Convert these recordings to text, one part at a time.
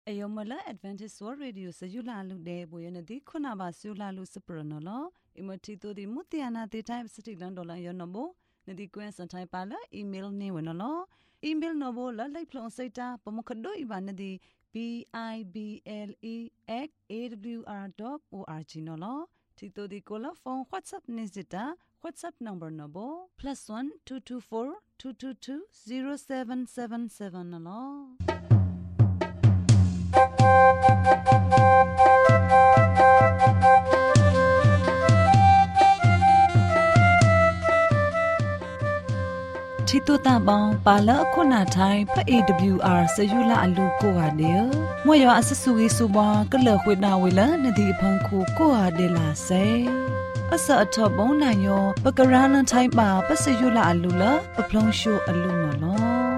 Ayomala Adventist World Radio Sayula Lude Boyanadi Kunaba Sula Lucipranola, Imotito di Mutiana the time city landola yonobo, Nadi Gwen Santai Pala, email Newenolo, email nobo la like plon seta, Pomokado Ibanadi BIBLE@awr.org nolo, Tito di Cola phone WhatsApp Nizita, WhatsApp number nobo, +1 224 222 0777 nolo. Chito tabang pala khona thai pha AWR sayula alu ko ha de mo yo asasugi suba kala khwena wela nadi phang khu ko ha de la sai asa athop bong na yo pakarana thai ba pasayula alu la paplong shu alu no lo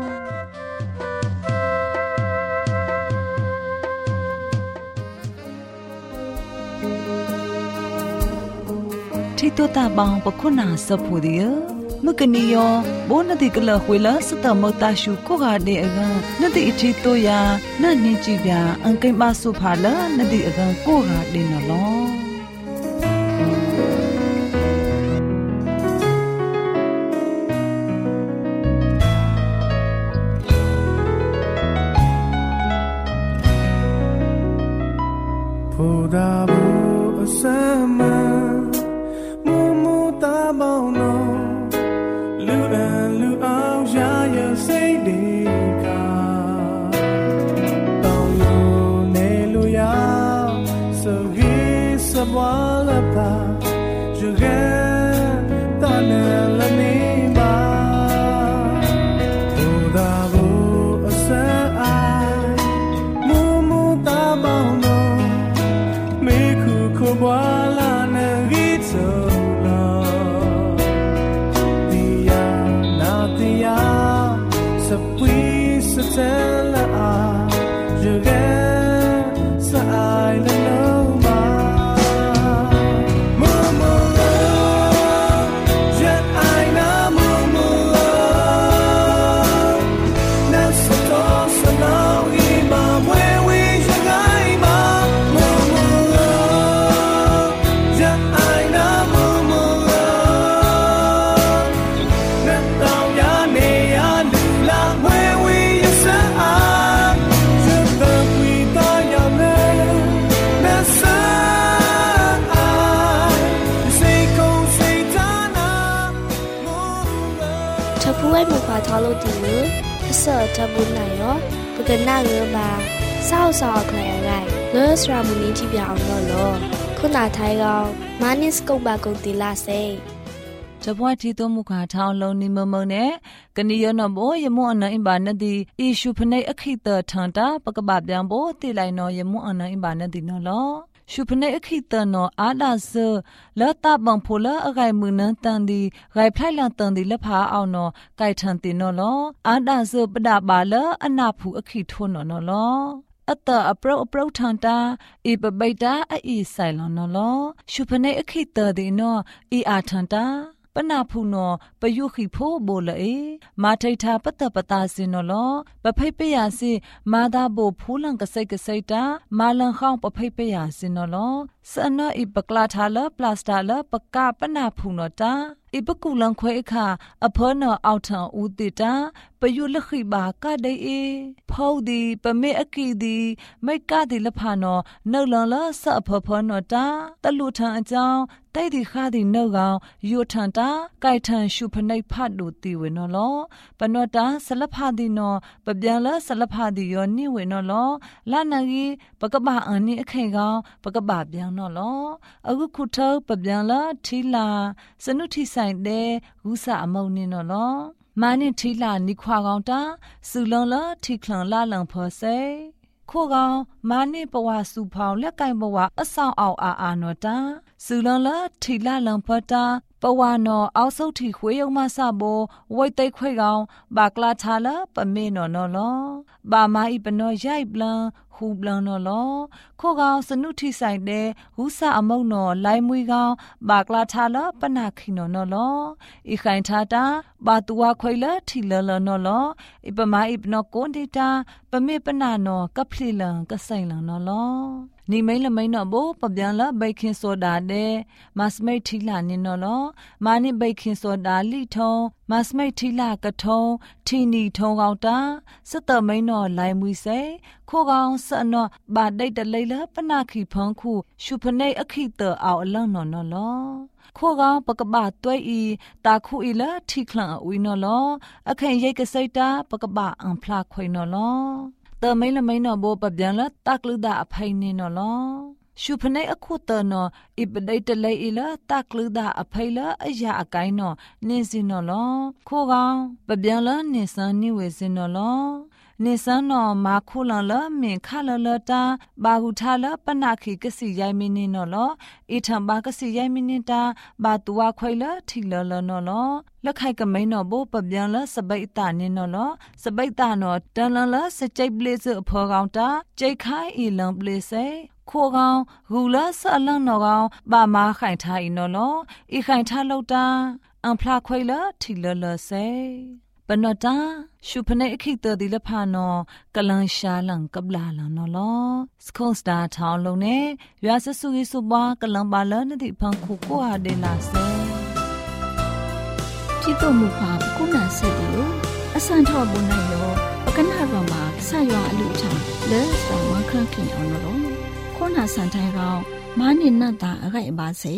Chito tabang pa khona sa phu de Mukaniyo, bonati kala huila sata motashu kogade aga nati ichito ya nani jibya angkai basu phala nati aga kogade nalo. Podabu asama mumu tabono Lu ao ya ya say de ka Tong lu ne lu ya so gi sa bwa la pa je ga ta ne la ni ba Pu da bu sa ai mu mu ta ba no me khu ko bwa la ne gi so Tell her you get silent no more Mumu jet I know mumu That's the toss and now ima where we should go mumu jet I know mumu Let down ya ne ya lula where we Tapuai muka thalo tilu, asa tabun na yo, pagana ngeba, sao sao kaya gai, nurse ramuni tibia ono lo, kuna thai gao, manis kong ba kong tila say. Tapuai tito muka thao lo ni momone, kaniyo no bo yemo ana imba na di issue panay akita thanta pagabab yang bo tilay no yemo ana imba na di no lo. Shupane akita no ada se la ta bang phola agai munan tan di gai phlai lang tan di la pha aw no kai than tin no lo ada se pada ba la ana phu akhi tho no lo Atta apro thanta e pabaita a sai no lo Shupane akita di no e a thantaปนาพูนอปยุขิโพโบละเอมาไททาปตปตาสินอลอปะไผเปยาสิมาดาโบพูลังกะไสกะไสตามาลังข้องปะไผเปยาสินอลอสะนะอีปกลาทาละปลาสตาละปะกะปนาพูนอตาอีปกุลังควะคะอเพอนอเอาทังอูติตาปยุลขิบากะไดเอพอดีปะเมอกีดีไม่กะดีละพานอนอลังละสะอเพพอนอตาตะลุทังอจาวไต้ดิคาดินอကောင်ยูทันตาไกทันชุพนัยพัดดูตีเวนอลอปนอตาสลับพาดินอปะเปียงละสลับพาดิยอนี่เวนอลอลานากีปะกะบะอันนี้อไข่ကောင်ปะกะบะเปียงนอลอအခုခုထောပะเปียงละทีลาสนุทิไซเดกุสะอมုံนินอลอมานิทีลานิควาကောင်ตาสุลองละทีคลังลาลังพอเซခိုကောင်မာနိပဝစုဖောင်လက်ကင်ဘဝအဆောင်အောင်အာနောတာစုလလထီလာလံဖတာပဝနောအောက်ဆုတ်ထီခွေယုံမဆဘောဝိတ်သိခွေကောင်ဘာကလာချာလပမေနောနောလောဘာမာဤပနောရိုက်ပလံဟฮูဘလနော်လောခိုကောင်စနုထိဆိုင်တဲ့ဟူစာအမုံနော်လိုင်းမွေကောင်ဘာကလာထားလပနာခိနော်နော်လောဤခိုင်ထားတာဘာတူဝခွေလထီလလနော်လောဤပမာဤပနောကွန်ဒီတာပမေပနာနော်ကပလီလန်ကဆိုင်လနော်လောနီမိန်လမိန်နော်ဘောပပြန်လာဘိတ်ခင်စောဒါတဲ့မစမိတ်ထီလာနင်းနော်လောမာနိဘိတ်ခင်စောဒါလိထုံမစမိတ်ထီလာကထုံထီနီထုံကောင်တာစတမိန်နော်လိုင်းမွေစေခိုကောင်စနော်ဘာဒိတ်တလေးလပနာခိဖုံခုရှုဖနေအခိတအောက်အလန့်နော်နော်လောခိုကောင်ပကပတွဲဤတာခုဤလထိခလန်အဝီနော်လောအခင်ရိတ်ကစိတ်တာပကပအန်ဖလာခွေနော်လောတမိန်လမိန်နော်ဘောပပြန်လတက်လူဒါအဖိုင်နေနော်လောရှုဖနေအခုတနော်ဣပဒိတ်တလေးဤလတက်လူဒါအဖိုင်လအရာအကိုင်းနော်နင်းစင်နော်လောခိုကောင်ပပြန်လနင်းစန်နိဝေစင်နော်လောနေစန်နော်မာခုလန်လမင်ခလလတာဘာဟုထားလပနာခိကစီရိုင်မင်းနေနော်လောအထံဘာကစီရိုင်မင်းနေတာဘာတူဝခွိလထီလလနော်လောလက်ခိုက်ကမိန်နော်ဘောပပြန်လစပိတ်တာနေနော်လောစပိတ်တာနော်တန်လလစကြိတ်ပလေးစအဖော်ကောင်တာကြိတ်ခိုင်းအီလံပလေးစေခိုကောင်ဂူလဆအလန်နော်ကောင်ဘာမာခိုင်ထားအီနော်လောဤခိုင်ထားလောက်တာအန်ဖလာခွိလထီလလစေပနတာရှုဖနေခိတဒီလဖာနောကလန်ရှာလန်ကပလာလနော်လောစကွန်စတာထောင်းလုံးနဲ့ရွာဆဆူရီဆူပါကလန်ပါလနတိဖန်ခုကိုဟာဒေလာစေဖြစ်တော်မူပါကုနာဆက်တယ်လို့အစံထောက်ပုံနိုင်ရောပကနာရောမှာဆက်ရွာအလူချောင်းလဲစတာမခန့်ခင်အောင်နော်ခေါနာစန်ထိုင်ကောင်မာနိနတ်တာအခိုက်ပါစေ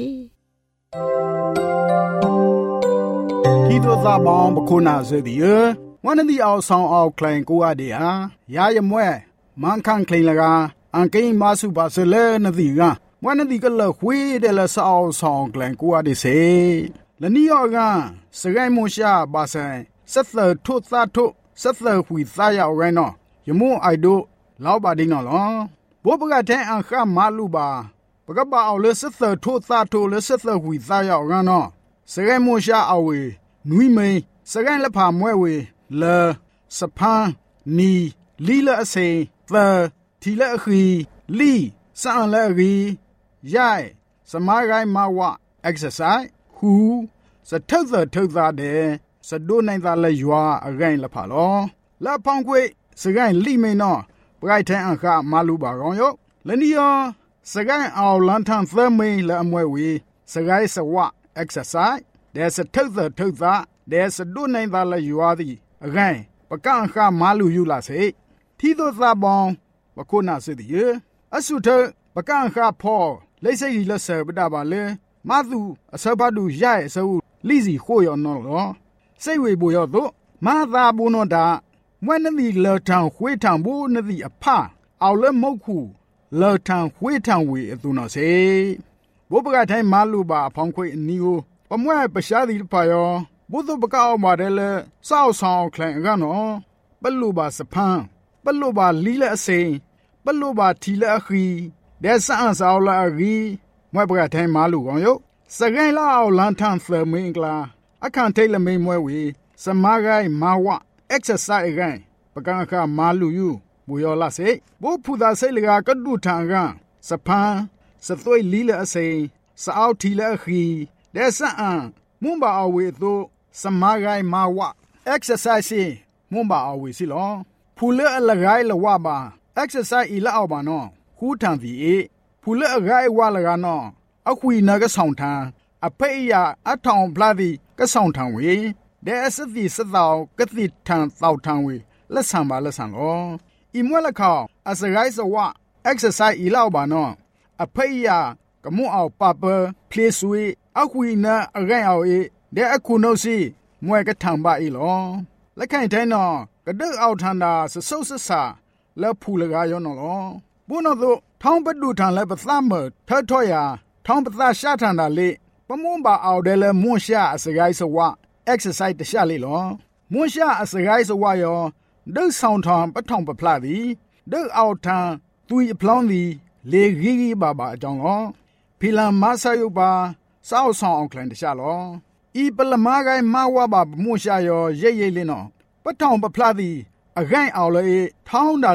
ที่ตัวซาบองบคุนาเสดีวันนี้เอาสองเอาคลงกูอาเดียยายมวยมันคังคลงละกาอังเกยมาสุบาเสเลนดีกาวันนี้ก็เลยคุยเดลสเอาสองคลงกูอาเดเสและนี่เอากาสกายมูชาบาเซสัตว์ทุซาทุสัตว์หุยซายเอาไงเนาะยมูไอดูลาวบาดินเนาะบัวปะกะแทงอังข้ามาลูบาปะกะบาเอาเลสัตว์ทุซาทุเลสัตว์หุยซายเอาไงเนาะสกายมูชาเอาเวနွိမေစကန်လဖာမွဲဝေလေစဖန်နီလီလအစိသတီလအခီလီစန်လရီယိုင်စမာဂိုင်မဝ exercise ဟူစထုသထုတဲ့စဒိုနိုင်သာလရွာအဂိုင်လဖာလောလဖောင်ခွေစကန်လိမေနောပရိုက်ထန်အခမလူပါကောင်ယောလနီယောစကန်အောင်လန်ထန်သမေလအမွဲဝေစကိုင်းစဝ exercise there's a tutha there's a do nine la yuadi again pakan kha malu yu la se thi do sa bong bakona se di asu the pakan kha pho leisai yi la se bada ba le ma tu asaba du yai so li si kho yo no lo sai we bo yo do ma tha bo no da mwen ni le thang hwe thang bo ni a pha aw le mok khu le thang hwe thang we atu no se bo ba thai malu ba phong khwe ni oปมวยปะชาดีปะยอบุตุปะกะออกมาได้เลยซาวซองคลงกันเนาะปะลุบาสะพันปะลุบาลีละอสิปะลุบาทีละอขีเดซะซาวละอรีมวยปะกะไทมาลูกองโยสะไกลละเอาลันทันเฟมิงกลาอะคันไทละเมมวยวีสมาไกมาวะ exercise กันปะกะคะมาลูยูบุยอละเสบุพุดาเสลกากะดุทังกันสะพันสะต้วยลีละอสิสาวทีละอขีเดซะอันมุมบาอเวโตสมาไกมาวะ exercise มุมบาอเวสิลอพูเลอะละไกละวะบา exercise อีละเอาบาเนาะคูทันวีพูเลอะไกวะละกาเนาะอะคุยนะกะส่องทางอะเปยาอะทองพลาดีกะส่องทางเวเดสติสตาวกะติทางตาวทางเวละสังบาละสังลออีมวะละข่าวอะสไกสวะ exercise อีละเอาบาเนาะอะเปยากะมุเอาปาเปเพลสเวအခုနာအကိုင်အောင်တဲ့အခုနှုတ်စီမွဲကထံပါဤလောလက်ခိုင်တိုင်းတော့ကဒုတ်အောက်ထန်တာစဆုပ်ဆဆာလက်ဖူလကားရောနော်လောဘုနောတို့ထောင်းပတူထန်လက်ပသမထထော်ရထောင်းပသရှာထန်တာလေပမွန်ပါအောင်တယ်လေမွန်ရှာအစကိုင်းစဝ exercise တရှာလေလောမွန်ရှာအစကိုင်းစဝရောဒုတ်ဆောင်ထံပထောင်ပဖလာသည်ဒုတ်အောက်ထန်သူအဖလောင်းသည်လေဂီဂီဘာဘာအကြောင်းလောဖီလန်မဆာယုပါစောက်ဆောင်အောင်ခလန်တခြားလောဤပလမာကိုင်းမဝါပါမှုရှာယောရိတ်ရိတ်လင်းတော့ပထောင်ပဖလာသည်အကိုင်အောင်လေထောင်းတာလေ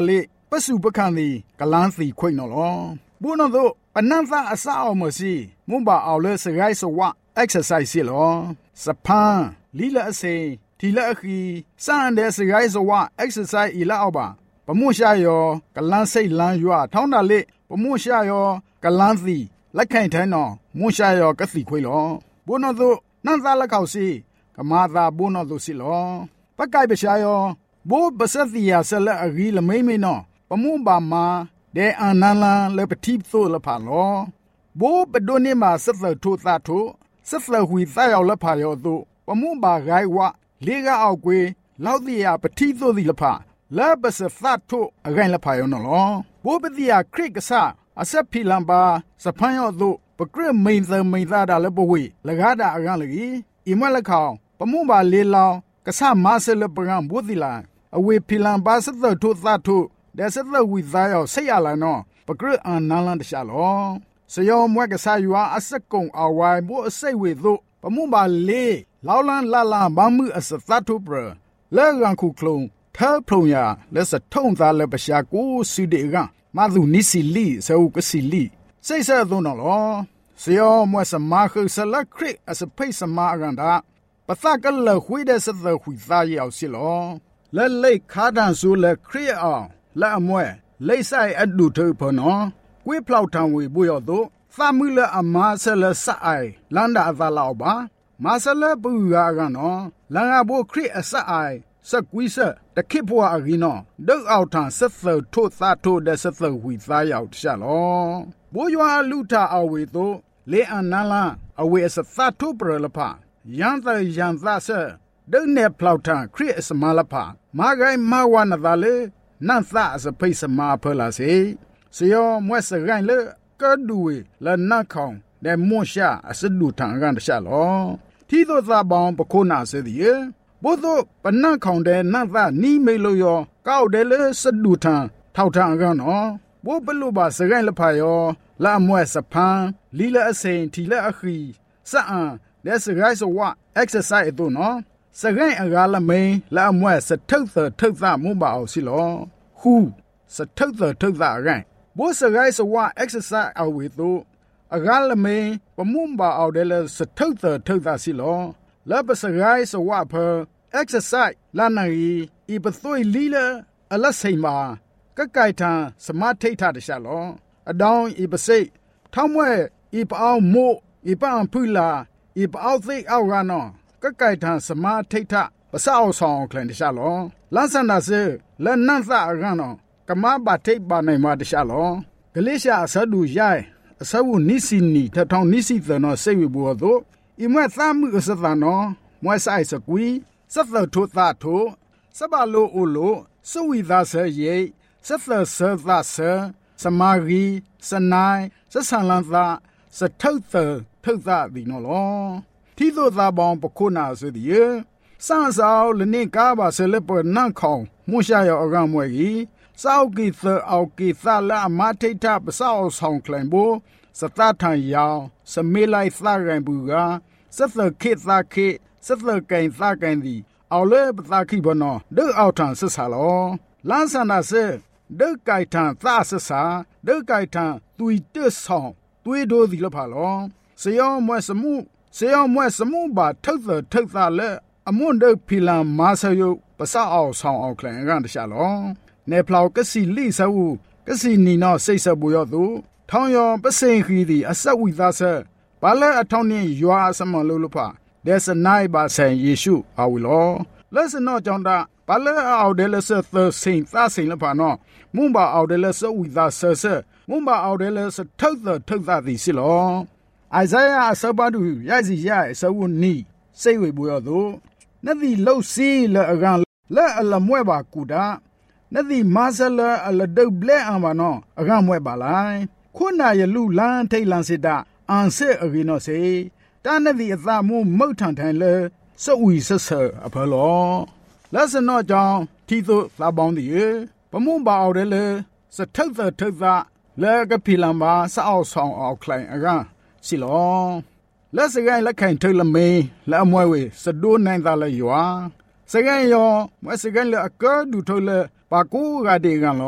ปสุปคันดีกลันสีควยนอลอบุนโตปนันซาอาซาอมสีมุบาเอาเลสไกสวะ exercise สิลอสะพานลีละเซทีละขีสานเดสไกสวะ exercise อีละเอาบาปะมุชายอกลันစိတ်လန်းရွာထောင်းတာလေပမှုရှာယောကလန်းစီလက်ခိုင်ထဲနော်မှုရှာယောကစီခွေလောဘုနောသူနန်သာလက်ခေါစီကမာသာဘုနောသူစီလောပကိုက်ပရှာယောဘိုးပစတိယာဆလက်အဂီလမိမိနော်ပမှုပါမာဒေအနန်လန်လေပတိသို့လဖာလောဘိုးပဒိုနေမှာဆက်သထိုသထိုဆက်သဝီသယောလဖာယောသူပမှုပါဂိုင်ဝလေကအောက်ကွေလောက်တိယာပတိသို့ဒီလဖာလာဘစဖတ်ထုအဂိုင်လဖာယောနော်ဘိုးပတိယာခရစ်ကဆာအဆက်ဖီလံပါစဖန်ယောသူပကရမိန်သမိန်သာဒါလပဝေလကားတာအကန့်လကြီးအမလက်ခေါပမှုပါလေလောင်ကဆမဆလပကံဘုသီလာအဝေဖီလံပါစသထုသထုဒေစသဝီသားယောဆက်ရလာနော်ပကရအန်နန်လန်တရှာလောစယောမွဲကဆာယူအစကုံအဝိုင်ဘိုအစိတ်ဝေသူပမှုပါလေလောင်လန်လာလာဘာမှုအစသထုပရလေရန်ခုခလုံးท้าพรงยาและสะท่งตาและประชากูสุเดกะมาดูนิสิลีเซอุกสิลีใส่ซะตุนอลอเสียวมวสมาคือสละคริอสเพสมากันดาปะตะกะละหุยเดสะตะหุยตายาวสิลอและเลขาดันสุละคริอละอมวยလေဆိုင်အဒုထုဖနောကွေးဖလောက်ထံဝေဘူးရောတို့သမှုလအမာဆလစအိုင်လန္ဒအသလောက်ပါမာဆလပူရာကနော်လန်ငါဘိုခရစ်အစအိုင်စကွီးစတခိဘွာအဂီနောဒုတ်အောက်ထံဆက်သထို့သထို့တဲ့ဆက်သဝီသားရောက်တရှာလောဘိုးရွာလူထအဝေတို့လေအနလန်အဝေအစသထို့ပရလဖယန်သယန်သဆဒုတ်နေဖလောက်ထံခရစ်အစမလဖမာဂိုင်မဝနသာလေနန်သအစဖိစမာဖလာစေစယောမွဲစရိုင်းလေကဒူဝေလနတ်ခေါင်တဲ့မွန်ရှာအစဒူထံကန်တရှာလောထီသောသာပေါင်းပခိုးနာစေသည်ဘုသောပနတ်ခေါင်တဲ့နတ်သနီးမေလို့ယောကောက်တယ်လေစဒူထံထောက်ထံကန်နော်ဘိုးပလူပါစရိုင်းလဖာယောလာမွဲစဖန်လီလအစိန်ထီလအခီစအံတဲ့စရိုင်းစဝ exercise တို့နော်စရိုင်းအကားလမိန်လာမွဲစထုတ်ထုတ်သမုံပါအောင်စီလောဟူစထုတ်ထုတ်ရိုင်းဘိုးစရိုင်းစဝ exercise အဝေတို့အကားလမိန်ပမုံပါအောင်တယ်လေစထုတ်ထုတ်စီလောလပစရိုင်းစဝဖ exercise လာနိုင်ဤပသွေလီလအလဆိန်မာကကိုက်ထံစမထိတ်ထတရှာလောအတောင်းဤပစိတ်ထောင်းမွဲဤပအောင်မို့ဤပန်ဖူလာဤပအောင်သိအောက်ကနော်ကကိုက်ထံစမထိတ်ထပစောက်ဆောင်ခလန်တရှာလောလန်စန္ဒစေလနန်သအကနော်ကမဘာထိတ်ပါနိုင်မှာတရှာလောဂလိရှာအဆဒူရိုင်အဆဝနိစီနီထထောင်းနိစီသနောစေဝဘောတို့ဤမွဲသမှုအစသနောမွဲဆိုင်စကွီစသထုသထုစဘလိုအိုလိုစဝီသာဆယေစသဆသဆစမာဂီစနိုင်စဆန်လန်သာစထုတ်ထုတ်သဒီနော်လောထီသောသာပေါင်းပခုနာဆိုသည်စန်ဆောလနေကားပါဆလပနန့်ခေါင်မှုရှာယောအကမွဲကြီးစောက်ကီသအောက်ကီသလာအမထိတ်ထပစောက်ဆောင်ကလန်ဘိုစတထန်ယောင်စမေလိုက်သရန်ဘူကစသခိသခိစသကိန်သကိန်ဒီအော်လေပသခိဘနောဒုအောက်ထံဆဆာလောလန်ဆန္ဒစေဒုကိုက်ထံသဆဆာဒုကိုက်ထံသူီတဆောင်တွေးတို့ဒီလဖာလောစယောမွဲစမှုပါထုတ်သလက်အမွန်ဒုဖီလံမာဆယုပစအောင်ဆောင်အောင်ခလန်ကန်တရှာလောနေဖလောက်ကစီလိဆဝကစီနီနောစိတ်ဆဘူယောသူထောင်းယောပစိန်ခီဒီအဆက်ဝီသားဆဘာလဲအထောင်းနေယွာစမလို့လဖာဒေသနိုင်ပါဆိုင်ယေရှုအဝီလောလက်စနောကြောင့်တာဘာလဲအော်တယ်လက်ဆသစိန်သစိန်လဖာနောမွန်ပါအော်တယ်လက်ဆဝီသားဆဆမွန်ပါအော်တယ်လက်ဆထုတ်သည်စီလောအိုင်ဇာယာအစပါဒူရိုက်စီရအစဝနီစိတ်ဝေဘူးရောသူနတိလှုပ်စီလအကန်လက်အလမွဲပါကူတာနတိမာဆလအလဒုတ်ဘလဲအမနောအကန်မွဲပါလိုက်ခုနာယလူလန်ထိတ်လန်စစ်တာအန်စစ်အကိနောစေတာနတိအသမုမုတ်ထန်ထိုင်လေစဝီဆဆအဖလောလက်စနောကြောင့်ထီသုသာပေါင်းသည်ပမုံပါအော်တယ်လေစထုတ်လေကဖီလံပါစအောက်ဆောင်အောက်ခလိုင်အကန်စီလောလက်စကိုင်းလက်ခိုင်ထုလမေးလက်အမွဲဝေစဒိုးနိုင်သာလဲယွာစကိုင်းယောမစကိုင်းလက်အကဒူထုလပါကူကတဲ့ကန်လော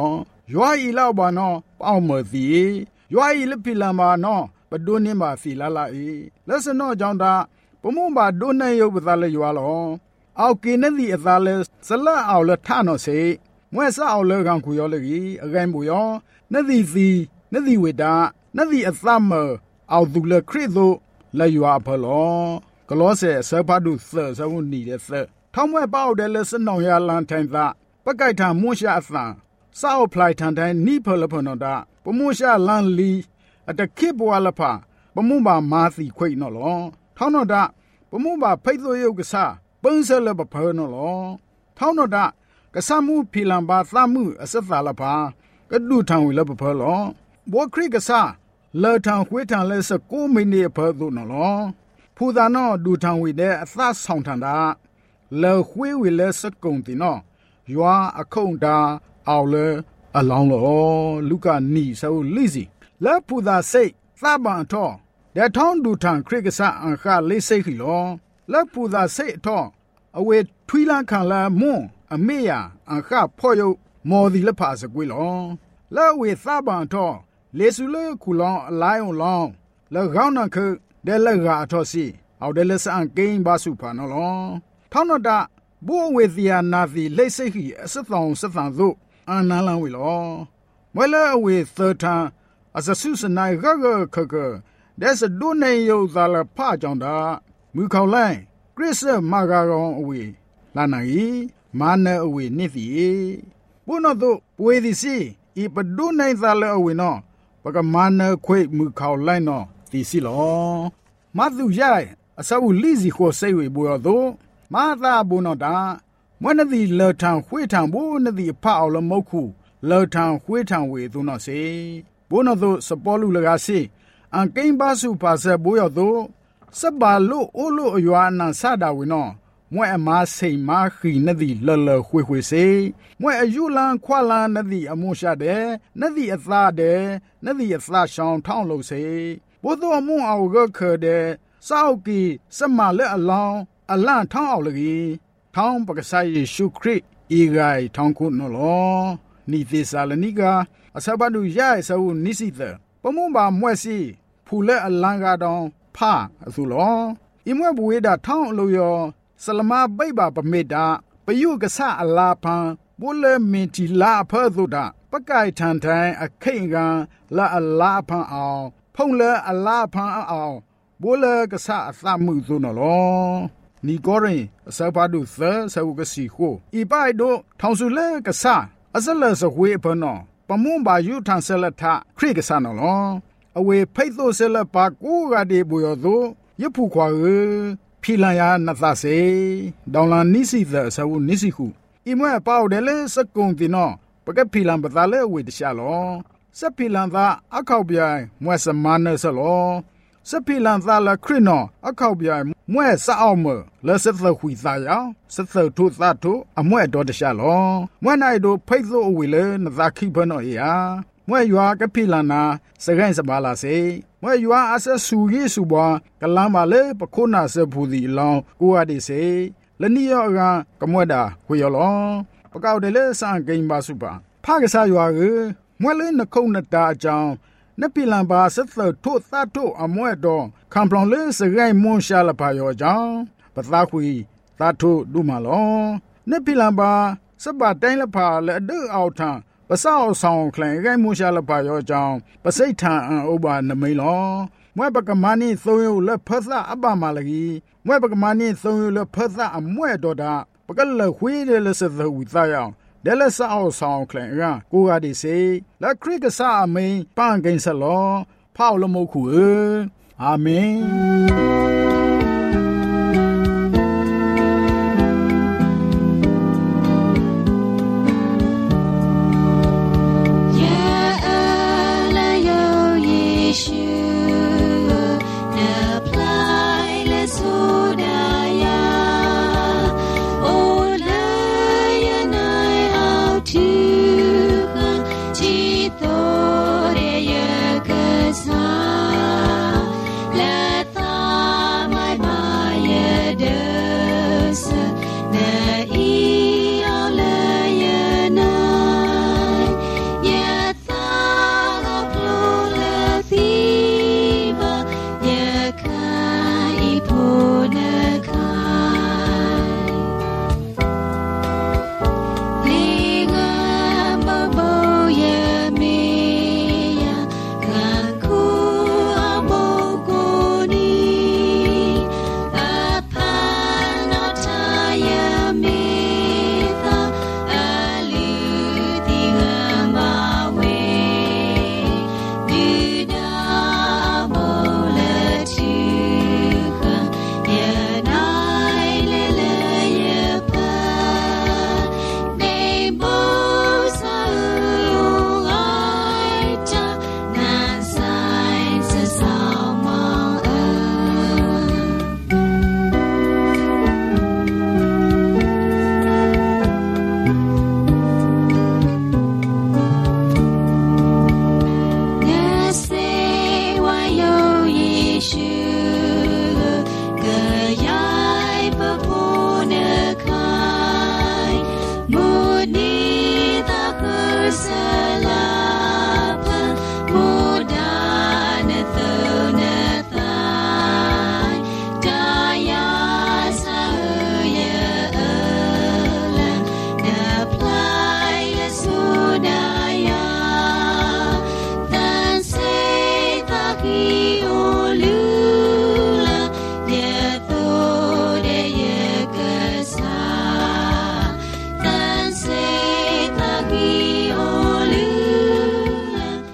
ရွာဤလောက်ပါနော်ပေါမစီရွာဤလပိလံပါနော်ပဒုန်နေပါစီလာလာဤလက်စနောကြောင့်တာပမုံပါဒုန်နေယုပသာလေရွာလောအောက်ကိနသည်အသာလဲဇလအောင်လထနော်စေမွဲဆအောင်လေကောင်ခုရောလေကြီးအကိုင်းမူရောနသည်စီနသည်ဝေတာနသည်အသမအောက်သူလေခရစ်သို့လေရွာဖလောကလောဆယ်ဆဖတ်ဒုသဇဝနီတဲ့သထောင်းမွဲပေါက်တယ်လဲစနောင်ရလန်ထိုင်သာပကိုက်ထံမွန်းရှာအသံစောက်ဖလိုက်ထန်တိုင်းနိဖလဖနောတာပမွန်းရှာလန်လီအတခိဘွာလဖပမွန်းပါမာစီခွိနော်လောထောင်းနော်တာပမွန်းပါဖိတ်သို့ယုတ်ကစားပုံစလပဖနော်လောထောင်းနော်တာကဆမှုဖီလံပါသမှုအစသလပါကဒုထံဝီလပဖလောဘောခရိကစားလောထံခွေးထံလဲစကိုမိနေဖသို့နော်လောဖူသာနော်ဒုထံဝီတဲ့အသဆောင်ထန်တာလောခွေးဝီလဲစကုံတီနော်ရွာအခုံတာအောင်လဲအလောင်းလောလူကနီဆိုလိစီလက်ဖူသာစိတ်သဗ္ဗံထောတဲ့ထောင်းဒုထံခရိကစားအခလေးစိတ်ခီလောလက်ဖူသာစိတ်ထောအဝေထွီလန်ခံလာမွန်းအမေယာအခဖော့ယုမော်ဒီလဖာစကွေလောလက်ဝေသဗ္ဗံထောလေဆူလေခုလောင်းအလိုင်းအောင်လောင်းလက်ကောင်းနခတဲ့လက်ကအထောစီအော်တယ်လက်စန်ကိန်းဘာစုဖာနော်လောထောင်းတော့တာဘူဝေသီယာနာသီလိစိတ်ခီအစသောစသံသို့အာနာလန်ဝီလောမွဲလဲအဝေသထံအစဆုစနိုင်ဂဂခခဒက်စဒုနေယုဇာလဖကြောင့်တာမူခေါလိုက်ခရစ်မာဂါရောအဝေလာနိုင်မာနအဝေနိသီဘုနောတို့ပွေသည်စီဤပဒုနေဇာလအဝေနောပကမာနခွေမူခေါလိုက်နောတီစီလောမသူရိုင်အစဝလိစီခိုဆေဝေဘောတို့မာသာဘုနောတာမွနသည်လောထံခွေထံဘုနသည်ဖအောလမုတ်ခုလောထံခွေထံဝေသူနောစေဘုနောတို့စပေါ်လူလကားစီအန်ကိန်းပါစုပါဆက်ဘိုးရတို့စဘာလို့အိုလို့အယွာနန်ဆတာဝေနောမွဲအမားစိန်မာခီနသည်လလခွေခွေစေမွဲအယူလန်ခွာလန်နသည်အမွန်ရှာတဲ့နသည်အသားတဲ့နသည်အသားရှောင်းထောင်းလို့စေဘို့တော်မွန်အောကခတဲ့စောက်ကီစမလက်အလောင်းအလန့်ထောင်းအောင်လကြီးထောင်းပကဆိုင်ယေရှုခရစ်ဤဂိုင်ထောင်းခုနော်လောနိသေစာလနိကအစဘဒုရဲဆဝနိစိတပမုံပါမွဲ့စီဖူလက်အလန်ကတော့ဖာအစုလောဤမွဲ့ဘဝေတာထောင်းအလိုယောဆလမဘိဘာပမေတာပယုကဆအလာဖန်ဘိုလမင်တီလာဖဲသုဒပကိုက်ထန်ထိုင်အခိန်ကလာအလာဖန်အောင်ဖုံလဲအလာဖန်အောင်ဘိုလကဆအသမှုသုနော်လောနီကိုရင်အစပါဒုသဆဝကစီခိုဤပိုက်တို့ထောင်စုလဲကဆအစလစဝေဖနောပမွန်ဘာယူထန်ဆလထခရိကဆနော်လောအဝေဖိတ်သို့ဆလပါကိုကတိဘူယောတို့ယဖူခွာဖီလန်ယာနသစေဒေါန်လန်နိစီသဆဝနိစီခုဤမွဲပေါတယ်လေစကုံတင်နောပကဖီလန်ပသာလေဝေတရှာလောစဖီလန်သာအခောက်ပြိုင်မွဲစမနဆလောစဖီလန်သာလခရနောအခောက်ပြိုင်မွဲစအောင်မလဲစသခွီသာယောစသထုသထုအမွဲတော်တရှာလောမွဲနိုင်တို့ဖိတ်သို့အဝေလေနသခိဖနောအေယာမွဲရွာကဖီလန်နာစကိုင်းစပါလာစေမွဲရွာအဆဆူရီစုဘွားကလမ်းပါလေပခုနာစဖူဒီလောင်းကိုရဒီစေလနီယောကကမွဲတာခွေယောလောပကောက်တယ်လေစံကိန်းပါစုပါဖကစားရွာကမွဲလေနှခုံနတာအကြောင်းနပီလန်ပါစသထုသထုအမွဲတော်ခံပလောင်လေစကိုင်းမွန်ရှာလပါယောအကြောင်းပသခွေသထုဒုမလောနပီလန်ပါစပတိုင်းလဖာလေဒုအောက်ထံပစောက်ဆောင်ခလိုင်ကိုင်းမွန်ရှာလပါယောအကြောင်းပစိတ်ထံဥပနမိန်လောမွဲပကမနီသုံးယလက်ဖသအပမလကြီးမွဲပကမနီသုံးယလက်ဖသအမွဲတော်တာပကလခွေးတယ်လစသဝီသားယောင်ဒဲလဆအောဆောင်ခလန်ကကိုရဒီစေလက်ခရစ်ကစာအမိန်ပန်ကိန်ဆလောဖောက်လမုတ်ခုအာမင် Let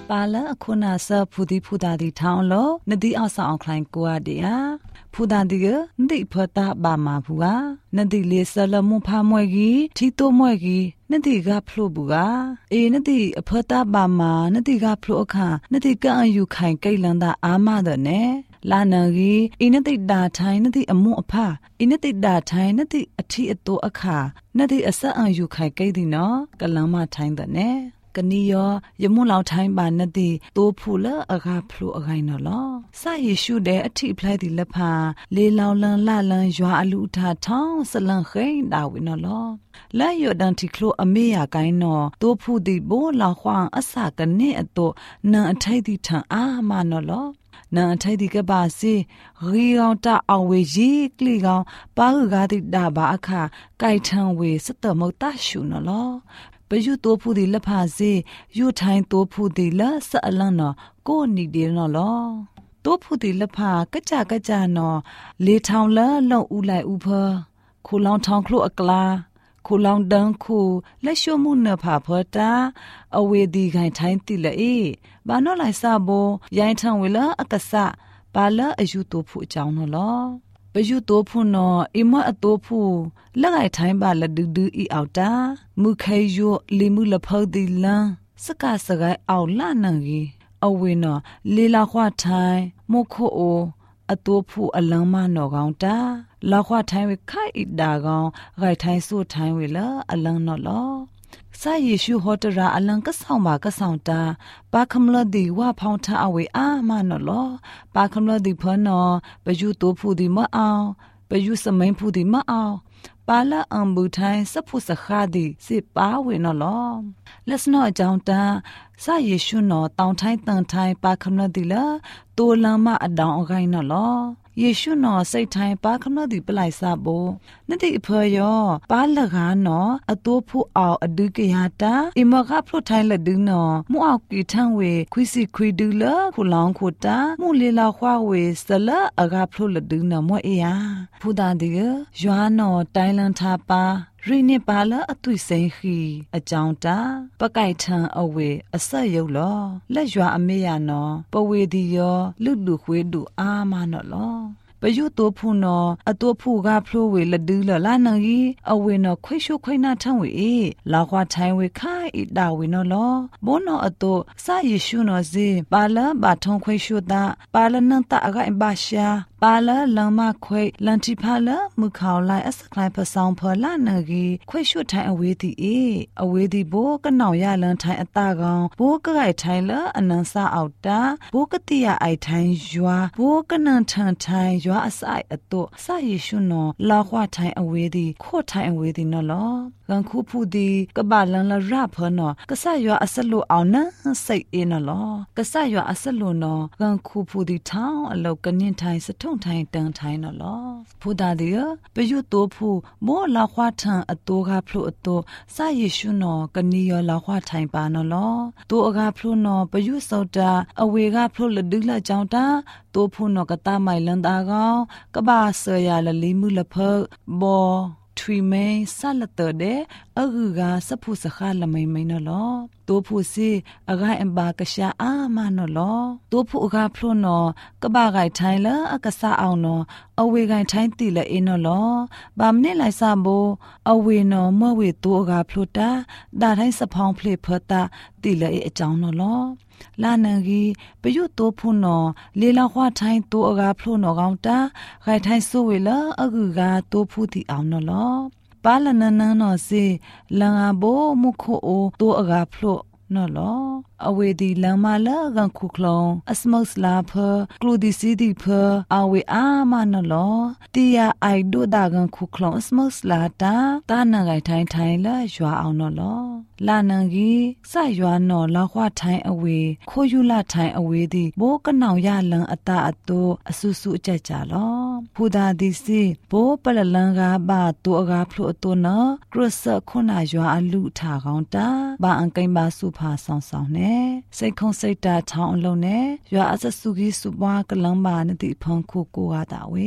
ปาละคุณาซาผู้ดีผู้ตาดีทางโลนดีเอาสาวคลายกัวเดียผู้ตาดีก็นดีพอตาบามาบัวนดีเลสละมุพามวยกีที่ตัวมวยกีนดีกาพลูบัวนดีพอตาบามานดีกาพลูค่ะนดีก็อายุไข่ไกลังดาอามาดเนลานากีนดีดาไทยนดีอมุอภานดีดาไทยนดีอธิอโตอค่ะนดีอสะอายุไข่ไกดีเนาะกลังมาไทยดเนกนิยยมุลาวไทม์บานนดีตัวผู้ละอากาพลูอไกนลอสาเยชูเดอธิพลายดิละพาเลลาวลันละลันยาอลุทาထောင်းสลังเขงดาวินลอและยอดันทิคโลอเมยาไกนอตัวผู้ดิโบลาควางอสากเนอโตนันอทัยดิทังอามานลอนันอทัยดิกบาซีรีกาวตาอเวจีกลีกาวปากาดิดาบาอะคาไกทังเวสตมตาชูนลอปยุตัวผู้ดีละพาซียุထိုင်းตัวผู้ดีละสะลันนอကိုနီဒီနော်လောตัวผู้ดีละพากะจะกะจะนอเลทองละลองอูไลอูเพอคูลองทองคลุอกลาคูลองดังคูและชั่วมุนเนพาพอตาอเวดีไกไทยติละเอบานอไลซาโบยายทังเวละอากะสะปาละอายุตัวผู้จังနော်လောปยุตัวผู้นออิมะอตัวผู้ละไกไทยบาละดืออีอาวตามุไคยุลิมุละพอดีลังสกะสกายอาวละนังกีอเวนอลีลาควาไทยโมโคโออตัวผู้อลังมานอกองตาลาควาไทยเวไข่อิดากองไกไทยสู้ไทยเวละอลังนอลอสาเยชูฮอตราอลังก็ส่องมาก็ส่องตาปาคำลอดีว่าพองทาเอาไว้อามานอลอปาคำลอดีพอนอปยุตัวผู้ดีมะเอาปยุสมัยผู้ดีมะเอาปาละอัมบูไทยสัพพุสขาดีสิป้าเวนอลอลัสนอจาวตาสาเยชูนอตองไทยตังไทยปาคำลอดีละตัวลามะอดองอไกนอลอเยชูนอใส่ไทยปาคำลอดีปลายซาโบนติเพยอปาละกานออตัวผู้เอาอดึกยาตาอิมกะพลุไทยละดึงนอมูเอากีทังเวคุยสิคุยดูละคุลองคุตามูเลลาควาเวสละอากาพลุละดึงนอมอเอียผู้ดาดียอานอไตลันทาปารีเนปาละอตุเซงขีအကြောင်းတာပကိုက်ထံအဝေအဆက်ရုပ်လောလက်ရွာအမေရနော်ပဝေဒီယောလူလူခွေးတူအာမနော်လောပယုตัวผู้นออตัวผู้กาพลูเวละดื้อละลานังอีอเวนอခွေးရှုခွေးနာထံเวလာခွာထိုင်เวခိုင်အတာเวနော်လောဘောနော်အตัวစာယေရှုနော်စီပါလဘာထုံခွေးရှုတာပါလနန်တာအကဘာရှာပါလလမ်မခွေလန်တီဖာလမခေါလိုက်အစခလိုက်ဖဆောင်ဖလာနဂီခွေးရှုထိုင်အဝေးတီအဝေးတီဘောကနောင်ရလန်ထိုင်အတာကောင်ဘောကရိုက်ထိုင်လအနန်စာအောက်တာဘောကတိယအိုက်ထိုင်ရွာဘောကနန်ထန်ထိုင်ရွာအဆိုင်အတော့စာယေရှုနော်လာခွာထိုင်အဝေးတီခို့ထိုင်အဝေးတီနော်လောကန်ခုဖူဒီကဘာလန်လရဖနော်ကဆရွာအစလိုအောင်နစိတ်အေးနော်လောကဆရွာအစလိုနော်ကန်ခုဖူဒီထောင်းအလောက်ကနင်းထိုင်စထုံထိုင်တန်ထိုင်နော်လောဖူဒါဒီပယုတိုဖူမောလာခွာထန်အတိုးကဖလို့အတိုးစာယေရှုနော်ကနီယောလာခွာထိုင်ပါနော်လောတိုးအကဖလို့နော်ပယုစောတာအဝေကဖလို့လဒုလာကြောင်းတာတိုးဖူနော်ကတာမိုင်လန်တာကောင်ကဘာဆရာလလီမူလဖဘောထွေမဲဆလတတဲ့အဂူကစဖုစခါလမိမိနော်လောတိုးဖူစီအဂိုင်အဘာကရှာအာမနော်လောတိုးဖူအဂဖလို့နော်ကဘာဂိုင်ထိုင်လာအကဆာအောင်နော်အဝေဂိုင်ထိုင်တီလေအင်းနော်လောဗာမနဲ့လိုက်စားဘောအဝေနော်မဝေတိုးအဂဖလို့တာဒါတိုင်းစဖောင်းဖလေဖတာတီလေအကြောင်းနော်လောလာနန်ကြီးပယုတိုးဖုနော်လေလာခွာထိုင်တိုးအဂဖလို့နော်ကောင်းတာဂိုင်ထိုင်ဆိုဝေလာအဂူကတိုးဖူတီအောင်နော်လောပါလနနနော်စီလငါဘောမခိုအိုတိုးအဂဖလို့နော်လောအဝေဒီလမ်းမလာကန်ခုခလုံးအစမုတ်လာဖကလူဒီစီဒီဖအဝေအာမနော်လောတီယာအိုက်ဒိုဒါကန်ခုခလုံးအစမုတ်လာတာတာနန်ဂိုင်ထိုင်ထိုင်လာရွာအောင်နော်လောလာနန်ကြီးစရွာနော်လောက်ခွာထိုင်အဝေခိုးယူလာထိုင်အဝေဒီဘိုးကနောင်ရလန်အတာအတိုးအဆူဆူအကြကြလောဖူဒါဒီစီဘိုးပလလန်ကဘာတူအကဖလို့အတိုးနော်ကရစခုနာရွာအလူထားကောင်းတာဘာအန်ကိန်ပါစုဖာဆောင်ဆောင်နေစိတ်ခုံစိတ်တာထောင်းအလုံးနဲ့ရွာအစစုကြီးစုပွားကလန်းပါနဲ့ဒီဖန်ခုကိုရတာဝေ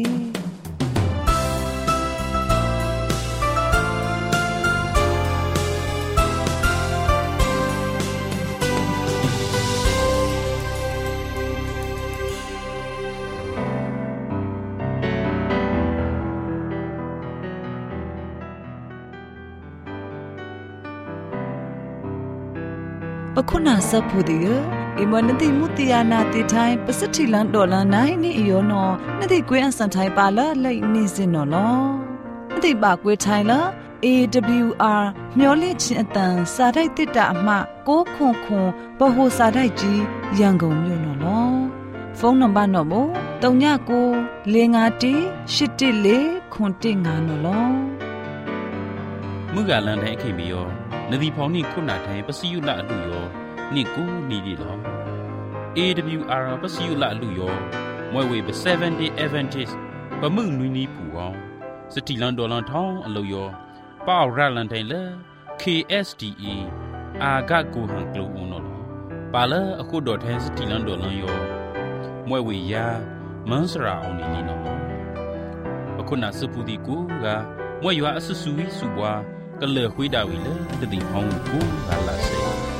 ခုနာဆပ်ဖို့ဒီအမနတိမူတီယာနာတီထိုင်ပစတိလန်ဒေါ်လာနိုင်နေယောနော်နတိကွေးအစန်ထိုင်ပါလာလိတ်နေစင်နော်လောနတိပါကွေးထိုင်လာ AWR မျောလင့်ချင်းအတန်စာတိုက်တစ်တာအမှ6ခွန်ခွန်ဘဟိုစာတိုက်ကြီးရန်ကုန်မြို့နော်လောဖုန်းနံပါတ်နော်မို့39 51814နော်လောမူကလန်တိုင်းခင်ပြီးရောနဒီဖောင်နိခုနာထိုင်ပစီယုလအလူရောနိကူနီဒီလော AWR ပစီယုလအလူရောမွဲဝေ7 day Adventist ပမှုနွီနီပူအောင်စတီလန်ဒေါ်လန်ထောင်းအလူရောပေါရလန်တိုင်းလေ KSDA အာဂတ်ကိုဟန်ကလူဦးနော်ပါလာအခုဒေါ်ထိုင်းစတီလန်ဒေါ်လန်ရောမွဲဝေယာမန်စရာအောင်နီနော်အခုနာစပူဒီကူကမွဲရွာအဆဆူဝီစုပွားကလေခွေးတာဝီလေတတိဟောင်းကိုလာလာစေ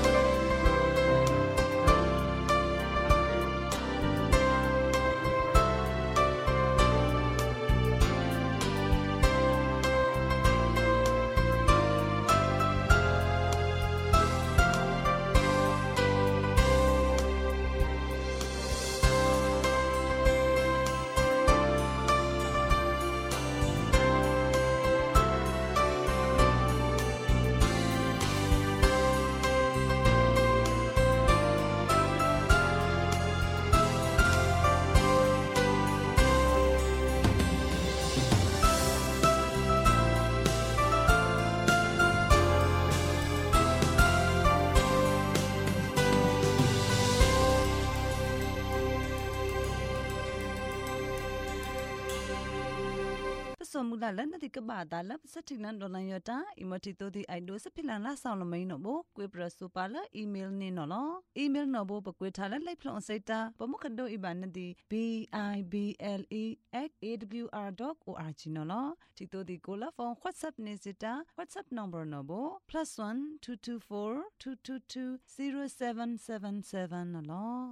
สมมุติแล้วนั่นที่กบ้าตาแล้วสักทีนั้นโดนยอดตาอีมติตัวที่ไอดูสักพิลันละสาวละไม่หนอบุกุยประสุปาละอีเมลนี่หนอลอีเมลหนอบุปกุยทาละไล่พลองใส่ตาปมุขันโดอีบานนั่นที่ bible@awr.org หนอลที่ตัวที่กูละฟอง WhatsApp นี่สิตา WhatsApp number หนอบุ +1 224 222 0777หนอล